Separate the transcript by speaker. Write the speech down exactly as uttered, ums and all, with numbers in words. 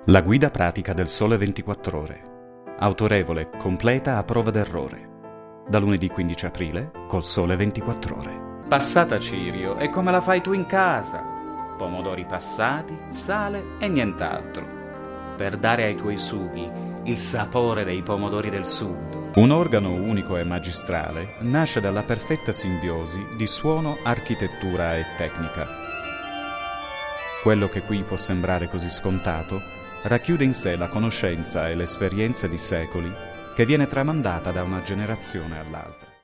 Speaker 1: La guida pratica del Sole ventiquattro Ore. Autorevole, completa, a prova d'errore. Da lunedì quindici aprile col Sole ventiquattro Ore.
Speaker 2: Passata Cirio è come la fai tu in casa. Pomodori passati, sale e nient'altro. Per dare ai tuoi sughi il sapore dei pomodori del sud.
Speaker 1: Un organo unico e magistrale nasce dalla perfetta simbiosi di suono, architettura e tecnica. Quello che qui può sembrare così scontato racchiude in sé la conoscenza e l'esperienza di secoli che viene tramandata da una generazione all'altra.